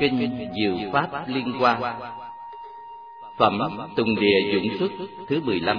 Kinh Diệu Pháp Liên Hoa. Phẩm Tùng Địa Dũng Xuất thứ 15.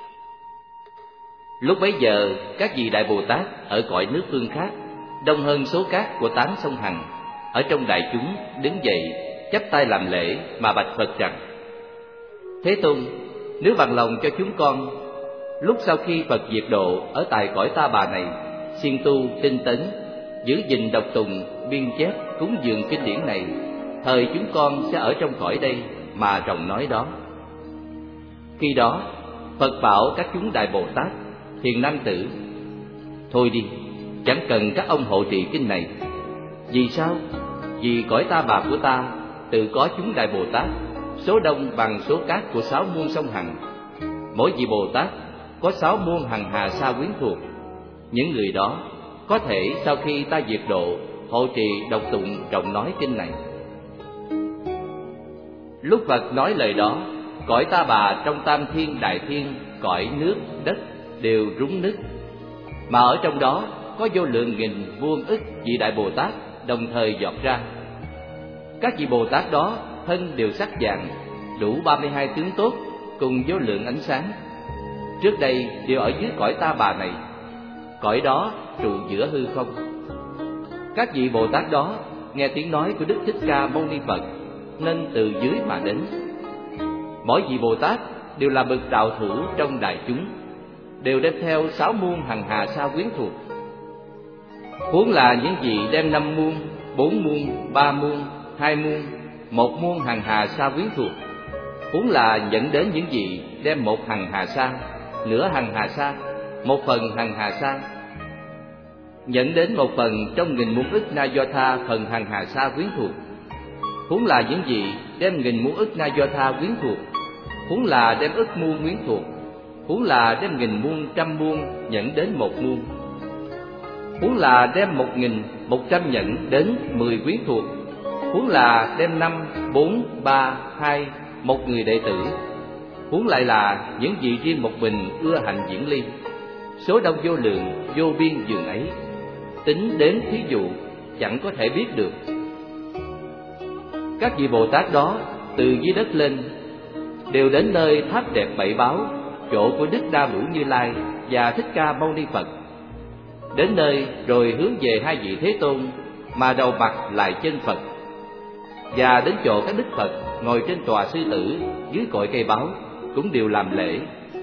Lúc bấy giờ, các vị Đại Bồ Tát ở cõi nước phương khác, đông hơn số cát của tán sông Hằng, ở trong đại chúng đứng dậy, chắp tay làm lễ mà bạch Phật rằng: Thế Tôn, nếu bằng lòng cho chúng con, lúc sau khi Phật diệt độ ở tại cõi Ta Bà này, siêng tu tinh tấn, giữ gìn đọc tùng, biên chép, cúng dường kinh điển này, thời chúng con sẽ ở trong cõi đây mà rộng nói đó. Khi đó, Phật bảo các chúng Đại Bồ Tát: Thiền nam tử, thôi đi, chẳng cần các ông hộ trì kinh này. Vì sao? Vì cõi Ta Bà của ta tự có chúng Đại Bồ Tát, số đông bằng số cát của 6 muôn sông Hằng. Mỗi vị Bồ Tát có 6 muôn hằng hà sa quyến thuộc. Những người đó có thể sau khi ta diệt độ, hộ trì đọc tụng trọng nói kinh này. Lúc Phật nói lời đó, cõi Ta Bà trong tam thiên đại thiên, cõi nước đất đều rúng nứt, mà ở trong đó có vô lượng nghìn muôn ức vị Đại Bồ Tát đồng thời giọt ra. Các vị Bồ Tát đó thân đều sắc vàng, đủ 32 tướng tốt, cùng vô lượng ánh sáng. Trước đây đều ở dưới cõi Ta Bà này, cõi đó trụ giữa hư không. Các vị Bồ Tát đó nghe tiếng nói của Đức Thích Ca Mâu Ni Phật, nên từ dưới mà đến. Mỗi vị Bồ Tát đều là bậc đạo thủ trong đại chúng, đều đem theo 6 muôn hằng hà sa quyến thuộc. Huống là những vị đem 5 muôn, 4 muôn, 3 muôn, 2 muôn, 1 muôn hằng hà sa quyến thuộc. Huống là dẫn đến những vị đem 1 hằng hà sa, nửa hằng hà sa, 1 phần hằng hà sa, dẫn đến 1 phần trong nghìn muôn ức na do tha phần hằng hà sa quyến thuộc. Huống là những vị đem nghìn muôn ức na do tha quyến thuộc. Huống là đem ức muôn quyến thuộc. Huống là đem nghìn muôn trăm muôn nhẫn đến 1 muôn. Huống là đem 1.100 nhẫn đến 10 quyến thuộc. Huống là đem 5, 4, 3, 2, 1 người đệ tử. Huống lại là những vị riêng một mình ưa hạnh diễn ly, số đông vô lượng vô biên dường ấy, tính đến thí dụ chẳng có thể biết được. Các vị Bồ Tát đó từ dưới đất lên, đều đến nơi tháp đẹp Bảy Báo, chỗ của Đức Đa Vũ Như Lai và Thích Ca Mâu Ni Phật. Đến nơi rồi hướng về 2 vị Thế Tôn mà đầu mặt lại chân Phật, và đến chỗ các Đức Phật ngồi trên tòa sư tử dưới cội cây báo cũng đều làm lễ.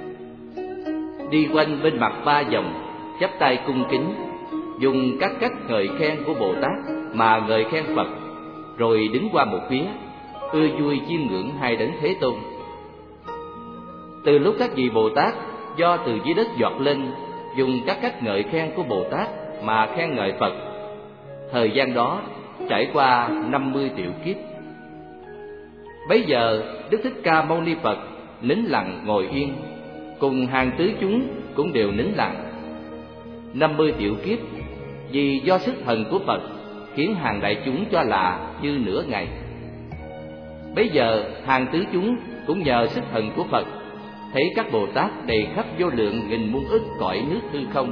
Đi quanh bên mặt 3 vòng, chắp tay cung kính, dùng các cách ngợi khen của Bồ Tát mà ngợi khen Phật, rồi đứng qua một phía, ưa vui chiêm ngưỡng 2 đấng Thế Tôn. Từ lúc các vị Bồ Tát do từ dưới đất giọt lên, dùng các cách ngợi khen của Bồ Tát mà khen ngợi Phật, thời gian đó trải qua 50 triệu kiếp. Bấy giờ Đức Thích Ca Mâu Ni Phật nín lặng ngồi yên, cùng hàng tứ chúng cũng đều nín lặng. 50 triệu kiếp, vì do sức thần của Phật khiến hàng đại chúng cho là như nửa ngày. Bấy giờ hàng tứ chúng cũng nhờ sức thần của Phật thấy các Bồ Tát đầy khắp vô lượng nghìn muôn ức cõi nước hư không.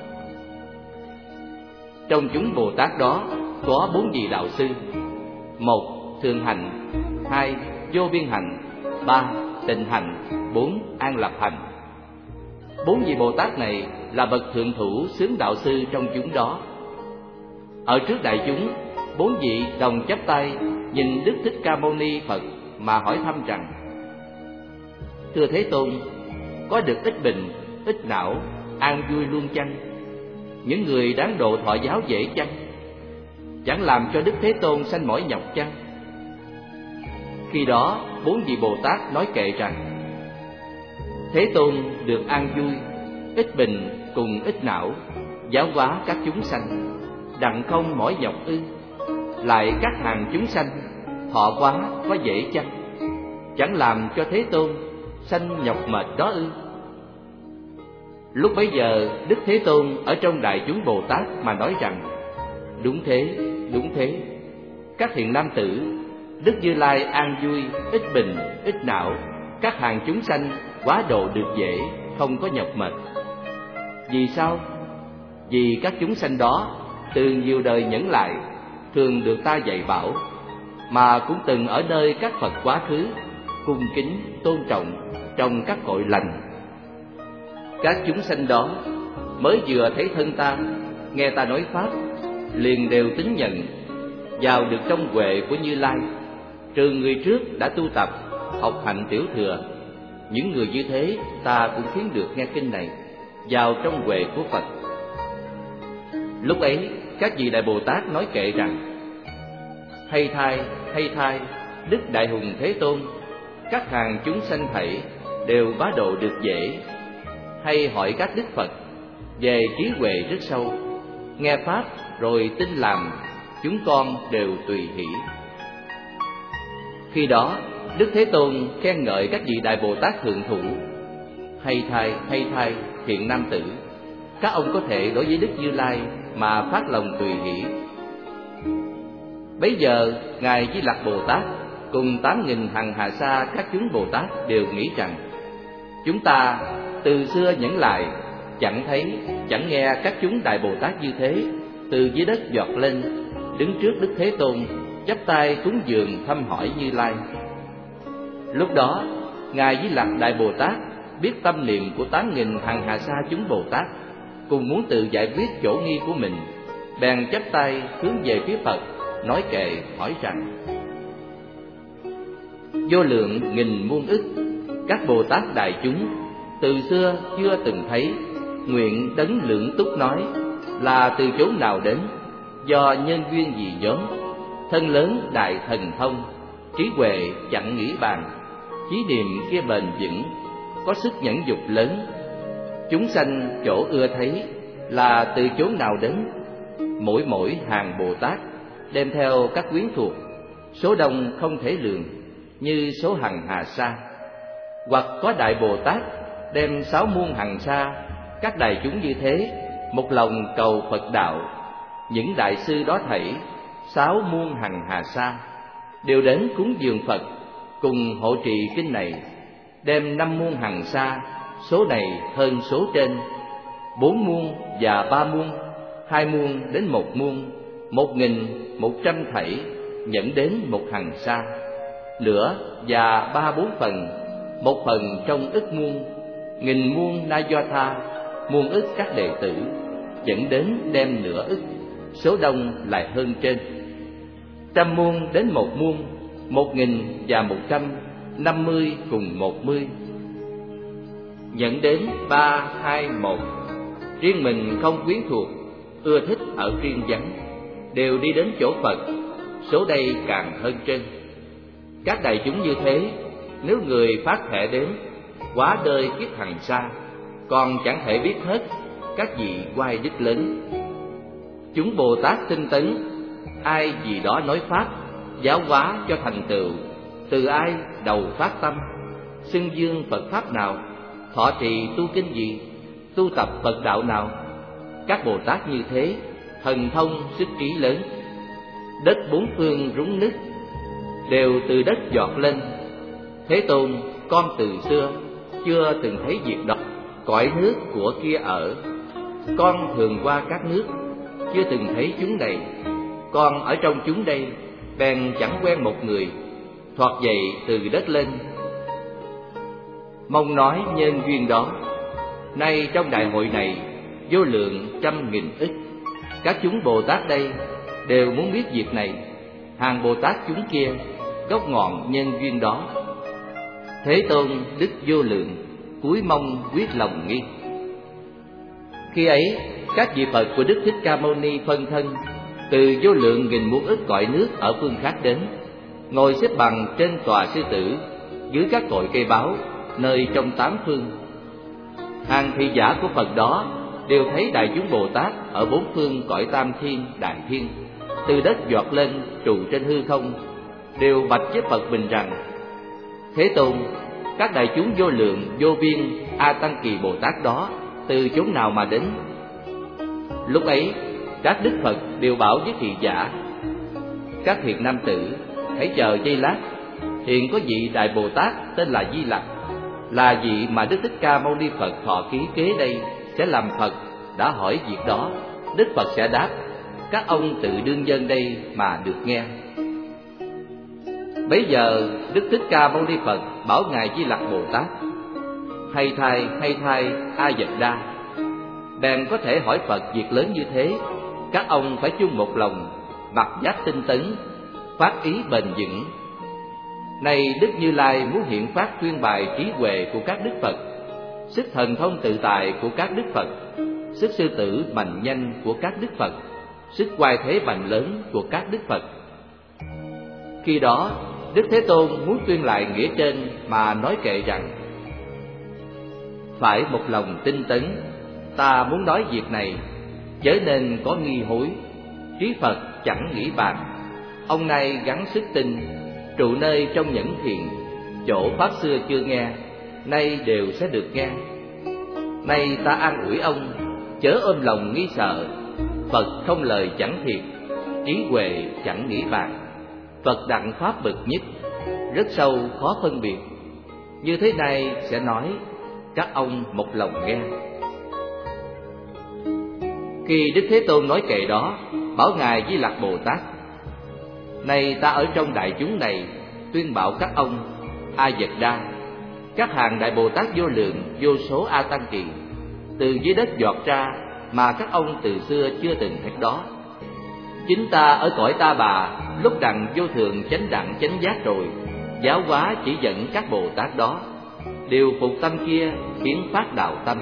Trong chúng Bồ Tát đó có 4 vị đạo sư: 1. Thường hành, 2. Vô biên hành, 3. Tịnh hành, 4. An lập hành. 4 vị Bồ Tát này là bậc thượng thủ xướng đạo sư trong chúng đó. Ở trước đại chúng, 4 vị đồng chắp tay nhìn Đức Thích Ca Mâu Ni Phật mà hỏi thăm rằng: Thưa Thế Tôn, có được ít bình, ít não, an vui luôn chăng? Những người đáng độ thọ giáo dễ chăng? Chẳng làm cho Đức Thế Tôn sanh mỏi nhọc chăng? Khi đó 4 vị Bồ Tát nói kệ rằng: Thế Tôn được an vui, ít bình cùng ít não, giáo hóa các chúng sanh, đặng không mỏi nhọc ư? Lại các hàng chúng sanh thọ quá có dễ chăng? Chẳng làm cho Thế Tôn sanh nhọc mệt đó ư? Lúc bấy giờ Đức Thế Tôn ở trong đại chúng Bồ Tát mà nói rằng: Đúng thế, đúng thế. Các thiện nam tử, Đức Như Lai an vui, ít bình, ít não, các hàng chúng sanh quá độ được dễ, không có nhọc mệt. Vì sao? Vì các chúng sanh đó từ nhiều đời nhẫn lại, thường được ta dạy bảo, mà cũng từng ở nơi các Phật quá khứ, cung kính, tôn trọng trong các cội lành. Các chúng sanh đó mới vừa thấy thân ta, nghe ta nói pháp, liền đều tín nhận, vào được trong huệ của Như Lai. Trừ người trước đã tu tập, học hành tiểu thừa, những người như thế ta cũng khiến được nghe kinh này, vào trong huệ của Phật. Lúc ấy, các vị Đại Bồ Tát nói kệ rằng: hay thay, Đức Đại Hùng Thế Tôn, các hàng chúng sanh thảy đều bá độ được dễ. Hay hỏi các Đức Phật về trí huệ rất sâu, nghe pháp rồi tin làm, chúng con đều tùy hỷ. Khi đó, Đức Thế Tôn khen ngợi các vị Đại Bồ Tát thượng thủ: hay thay, thiện nam tử, các ông có thể đối với Đức Như Lai mà phát lòng tùy hỷ. Bấy giờ Ngài Di Lặc Bồ Tát cùng 8.000 hằng hà sa các chúng Bồ Tát đều nghĩ rằng: chúng ta từ xưa nhẫn lại chẳng thấy, chẳng nghe các chúng Đại Bồ Tát như thế từ dưới đất giọt lên, đứng trước Đức Thế Tôn, chắp tay cúng dường thăm hỏi Như Lai. Lúc đó Ngài Di Lặc Đại Bồ Tát biết tâm niệm của 8.000 hằng hà sa chúng Bồ Tát, cùng muốn tự giải quyết chỗ nghi của mình, bèn chắp tay hướng về phía Phật, nói kệ hỏi rằng: vô lượng nghìn muôn ức các Bồ Tát đại chúng, từ xưa chưa từng thấy, nguyện đấng lượng túc nói, là từ chỗ nào đến, do nhân duyên gì nhóm, thân lớn đại thần thông, trí huệ chẳng nghĩ bàn, chí niệm kia bền vững, có sức nhẫn dục lớn. Chúng sanh chỗ ưa thấy, là từ chỗ nào đến, mỗi hàng Bồ Tát đem theo các quyến thuộc, số đông không thể lường, như số hằng hà sa. Hoặc có Đại Bồ Tát đem 6 muôn hằng sa, các đại chúng như thế, một lòng cầu Phật đạo. Những đại sư đó thảy 6 muôn hằng hà sa đều đến cúng dường Phật, cùng hộ trì kinh này, đem 5 muôn hằng sa, số này hơn số trên, 4 muôn và 3 muôn, 2 muôn đến 1 muôn, 1.100 thảy nhận đến 1 hằng sa, nửa và 3/4 phần, 1 phần trong ức muôn, 1000 muôn na do tha, muôn ức các đệ tử, dẫn đến đem nửa ức, số đông lại hơn trên. 100 muôn đến 1 muôn, 1.000 và 100, 50 cùng 10, dẫn đến 3, 2, 1. Riêng mình không quyến thuộc, ưa thích ở riêng vắng, đều đi đến chỗ Phật, số đây càng hơn trên. Các đại chúng như thế, nếu người phát thệ đến, quá đời kiếp hằng sa, còn chẳng thể biết hết các vị oai đức lớn. Chúng Bồ Tát tinh tấn, ai gì đó nói pháp, giáo hóa cho thành tựu, từ ai đầu phát tâm, xưng dương Phật pháp nào, thọ trì tu kinh gì, tu tập Phật đạo nào. Các Bồ Tát như thế, thần thông sức trí lớn. Đất bốn phương rúng nứt, đều từ đất giọt lên. Thế Tôn, con từ xưa chưa từng thấy việc đó. Cõi nước của kia ở, con thường qua các nước, chưa từng thấy chúng này. Con ở trong chúng đây, bèn chẳng quen một người, thoạt dậy từ đất lên. Mong nói nhân duyên đó, nay trong đại hội này, vô lượng trăm nghìn ức các chúng Bồ Tát đây đều muốn biết việc này. Hàng Bồ Tát chúng kia, gốc ngọn nhân duyên đó. Thế Tôn đức vô lượng, cúi mong quyết lòng nghi. Khi ấy, các vị Phật của Đức Thích Ca Mâu Ni phân thân từ vô lượng nghìn muôn ức cõi nước ở phương khác đến, ngồi xếp bằng trên tòa sư tử, dưới các cội cây báo, nơi trong 8 phương. Hàng thị giả của Phật đó đều thấy đại chúng Bồ Tát ở 4 phương cõi tam thiên, đại thiên, từ đất giọt lên trụ trên hư không, đều bạch với Phật bình rằng: Thế Tôn, các đại chúng vô lượng vô biên A Tăng Kỳ Bồ Tát đó từ chốn nào mà đến? Lúc ấy, các đức Phật đều bảo với thị giả: Các thiện nam tử, hãy chờ giây lát, hiện có vị đại Bồ Tát tên là Di Lặc, là vị mà Đức Thích Ca Mâu Ni Phật thọ ký kế đây sẽ làm Phật, đã hỏi việc đó, Đức Phật sẽ đáp, các ông tự đương dân đây mà được nghe. Bấy giờ Đức Thích Ca Mâu Ni Phật bảo ngài Di Lặc Bồ Tát: hay thay A Dật Đa. Bèn có thể hỏi Phật việc lớn như thế, các ông phải chung một lòng, mặc giác tinh tấn, phát ý bền vững. Này Đức Như Lai muốn hiện phát tuyên bài trí huệ của các đức Phật, sức thần thông tự tại của các đức Phật, sức sư tử mạnh nhanh của các đức Phật, sức oai thế mạnh lớn của các đức Phật. Khi đó Đức Thế Tôn muốn tuyên lại nghĩa trên mà nói kệ rằng: phải một lòng tinh tấn, ta muốn nói việc này, chớ nên có nghi hối. Trí Phật chẳng nghĩ bàn, ông nay gắng sức tin, trụ nơi trong nhẫn thiện, chỗ pháp xưa chưa nghe, nay đều sẽ được nghe. Nay ta an ủi ông, chớ ôm lòng nghi sợ. Phật không lời chẳng thiệt, trí huệ chẳng nghĩ bàn. Phật đặng pháp bậc nhất, rất sâu khó phân biệt. Như thế này sẽ nói, các ông một lòng nghe. Khi Đức Thế Tôn nói kệ đó, bảo ngài Di Lặc Bồ Tát: này ta ở trong đại chúng này tuyên bảo các ông A Dật Đa, các hàng đại Bồ Tát vô lượng vô số A Tăng Kỳ từ dưới đất giọt ra mà các ông từ xưa chưa từng thấy đó. Chính ta ở cõi Ta Bà lúc đặng vô thượng chánh đẳng chánh giác rồi, giáo hóa chỉ dẫn các Bồ Tát đó, điều phục tâm kia khiến phát đạo tâm.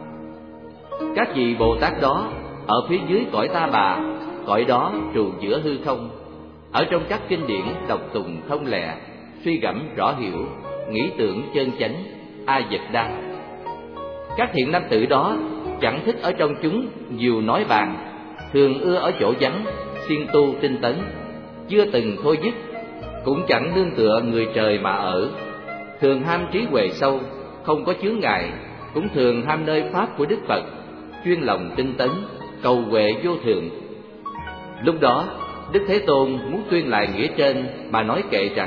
Các vị Bồ Tát đó ở phía dưới cõi Ta Bà, cõi đó trù giữa hư không, ở trong các kinh điển đọc tùng thông lẹ, suy gẫm rõ hiểu, nghĩ tưởng chân chánh, A Dật Đa. Các thiện nam tử đó chẳng thích ở trong chúng nhiều nói bàn, thường ưa ở chỗ vắng, siêng tu tinh tấn, chưa từng thôi dứt, cũng chẳng nương tựa người trời mà ở, thường ham trí huệ sâu, không có chướng ngại, cũng thường ham nơi pháp của Đức Phật, chuyên lòng tinh tấn, cầu huệ vô thượng. Lúc đó Đức Thế Tôn muốn tuyên lại nghĩa trên mà nói kệ rằng: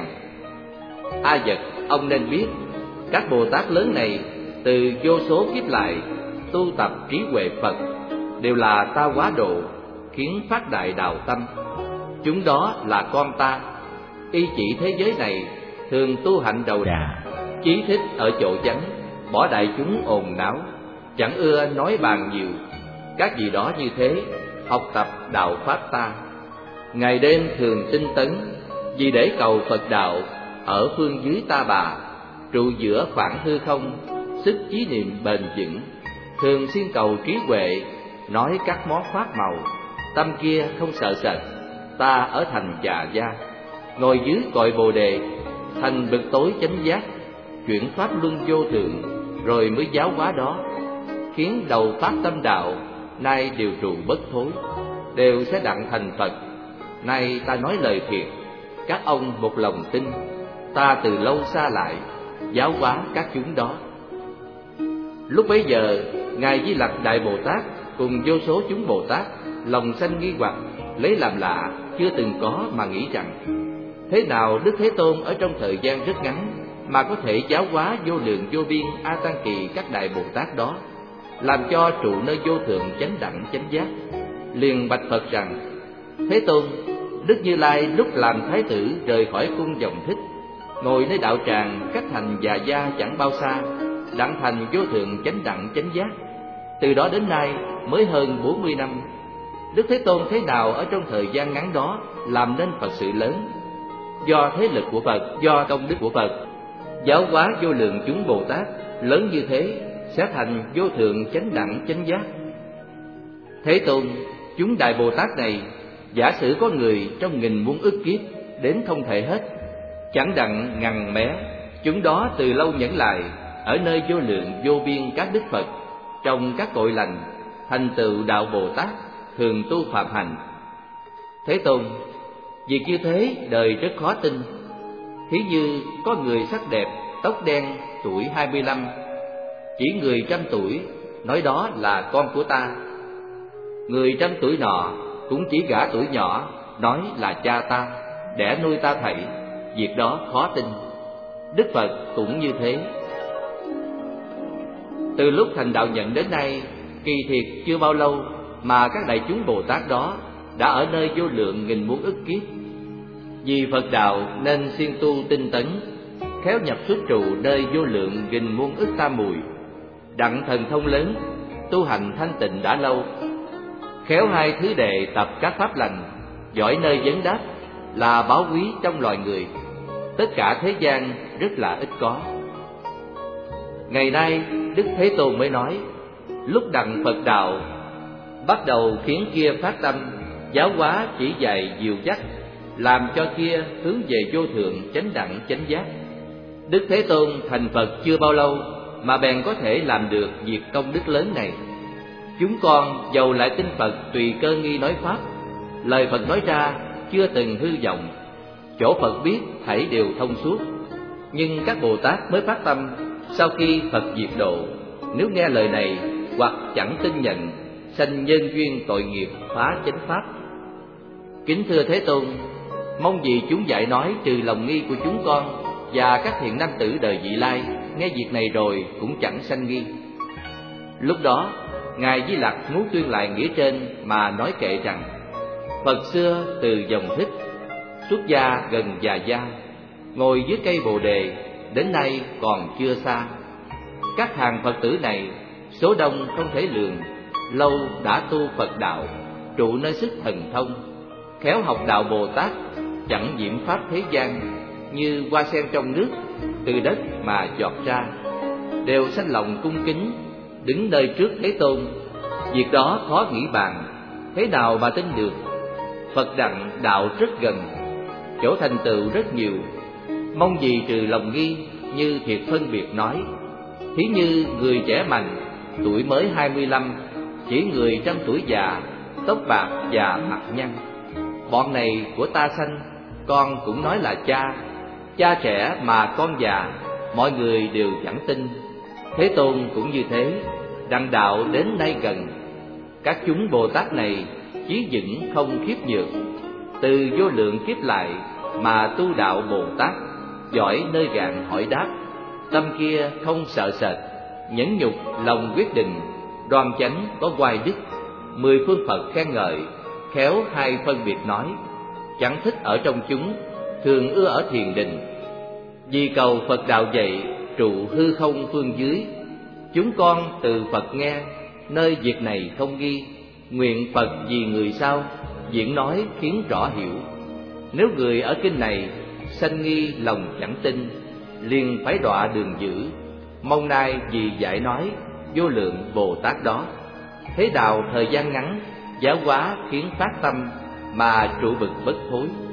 A Dật, ông nên biết, các Bồ Tát lớn này từ vô số kiếp lại tu tập trí huệ Phật, đều là ta hóa độ, khiến phát đại đạo tâm. Chúng đó là con ta, y chỉ thế giới này, thường tu hạnh đầu đà, chí thích ở chỗ vắng, bỏ đại chúng ồn náo, chẳng ưa nói bàn nhiều. Các vị đó như thế, học tập đạo pháp ta, ngày đêm thường tinh tấn, vì để cầu Phật đạo ở phương dưới Ta Bà, trụ giữa khoảng hư không, sức chí niệm bền vững, thường siêng cầu trí huệ, nói các món pháp màu, tâm kia không sợ sệt. Ta ở thành Già Gia, ngồi dưới cội Bồ Đề, thành bậc tối chánh giác, chuyển pháp luân vô thượng, rồi mới giáo hóa đó, khiến đầu phát tâm đạo, nay đều trụ bất thối, đều sẽ đặng thành Phật. Nay ta nói lời thiệt, các ông một lòng tin, ta từ lâu xa lại, giáo hóa các chúng đó. Lúc bấy giờ, ngài Di Lặc Đại Bồ Tát cùng vô số chúng Bồ Tát lòng sanh nghi hoặc, lấy làm lạ, chưa từng có mà nghĩ rằng: thế nào Đức Thế Tôn ở trong thời gian rất ngắn mà có thể giáo hóa vô lượng vô biên A Tăng Kỳ các đại Bồ Tát đó, làm cho trụ nơi vô thượng chánh đẳng chánh giác? Liền bạch Phật rằng: Thế Tôn, Đức Như Lai lúc làm thái tử rời khỏi cung Dòng Thích, ngồi nơi đạo tràng cách thành Già Gia chẳng bao xa, đặng thành vô thượng chánh đẳng chánh giác. Từ đó đến nay mới hơn 40 năm. Đức Thế Tôn thế nào ở trong thời gian ngắn đó làm nên Phật sự lớn? Do thế lực của Phật, do công đức của Phật, giáo hóa vô lượng chúng Bồ Tát lớn như thế, sẽ thành vô thượng chánh đẳng chánh giác. Thế Tôn, chúng đại Bồ Tát này, giả sử có người trong nghìn muôn ức kiếp đến không thể hết, chẳng đặng ngằn mé, chúng đó từ lâu nhẫn lại ở nơi vô lượng vô biên các đức Phật, trong các cội lành, thành tựu đạo Bồ Tát, thường tu phạm hành. Thế Tôn, việc như thế đời rất khó tin. Thí như có người sắc đẹp, tóc đen, tuổi 25, chỉ người trăm tuổi, nói đó là con của ta. Người trăm tuổi nọ cũng chỉ gã tuổi nhỏ, nói là cha ta, đẻ nuôi ta thảy. Việc đó khó tin. Đức Phật cũng như thế. Từ lúc thành đạo nhận đến nay, kỳ thiệt chưa bao lâu mà các đại chúng Bồ Tát đó đã ở nơi vô lượng nghìn muôn ức kiếp. Vì Phật đạo nên siêng tu tinh tấn, khéo nhập xuất trụ nơi vô lượng nghìn muôn ức tam mùi. Đặng thần thông lớn, tu hành thanh tịnh đã lâu. Khéo hai thứ đệ tập các pháp lành, giỏi nơi vấn đáp, là báu quý trong loài người. Tất cả thế gian rất là ít có. Ngày nay Đức Thế Tôn mới nói, lúc đặng Phật đạo bắt đầu khiến kia phát tâm, giáo hóa chỉ dạy dìu dắt, làm cho kia hướng về vô thượng chánh đẳng chánh giác. Đức Thế Tôn thành Phật chưa bao lâu mà bèn có thể làm được việc công đức lớn này. Chúng con dầu lại tin Phật tùy cơ nghi nói pháp, lời Phật nói ra chưa từng hư vọng, chỗ Phật biết thảy đều thông suốt. Nhưng các Bồ Tát mới phát tâm, sau khi Phật diệt độ, nếu nghe lời này hoặc chẳng tin nhận, sanh nhân duyên tội nghiệp phá chánh pháp. Kính thưa Thế Tôn, mong gì chúng dạy nói trừ lòng nghi của chúng con, và các thiện nam tử đời vị lai nghe việc này rồi cũng chẳng sanh nghi. Lúc đó Ngài Di Lặc muốn tuyên lại nghĩa trên mà nói kệ rằng, Phật xưa từ dòng Thích xuất gia gần già gia, ngồi dưới cây Bồ Đề đến nay còn chưa xa. Các hàng Phật tử này số đông không thể lường, lâu đã tu Phật đạo, trụ nơi sức thần thông, khéo học đạo Bồ Tát, chẳng nhiễm pháp thế gian, như hoa sen trong nước, từ đất mà giọt ra, đều sanh lòng cung kính, đứng nơi trước Thế Tôn. Việc đó khó nghĩ bàn, thế nào mà tin được? Phật đặng đạo rất gần, chỗ thành tựu rất nhiều, mong gì trừ lòng nghi, như Thiệt phân biệt nói. Thí như người trẻ mạnh, tuổi mới 25, chỉ người trăm tuổi già, tóc bạc và mặt nhăn. Bọn này của ta sanh, con cũng nói là cha. Cha trẻ mà con già, mọi người đều chẳng tin. Thế Tôn cũng như thế, đặng đạo đến nay gần. Các chúng Bồ Tát này chí vững không khiếp nhược, từ vô lượng kiếp lại mà tu đạo Bồ Tát, giỏi nơi gạn hỏi đáp, tâm kia không sợ sệt, nhẫn nhục lòng quyết định, đoan chánh có oai đức, 10 phương Phật khen ngợi, khéo hai phân biệt nói, chẳng thích ở trong chúng, thường ưa ở thiền định. Vì cầu Phật đạo dạy, trụ hư không phương dưới, chúng con từ Phật nghe, nơi việc này không nghi. Nguyện Phật vì người sao, diễn nói khiến rõ hiểu. Nếu người ở kinh này sanh nghi lòng chẳng tin, liền phải đọa đường dữ. Mong nay vì giải nói vô lượng Bồ Tát đó, thế đạo thời gian ngắn, giáo hóa khiến phát tâm, mà trụ bực bất thối.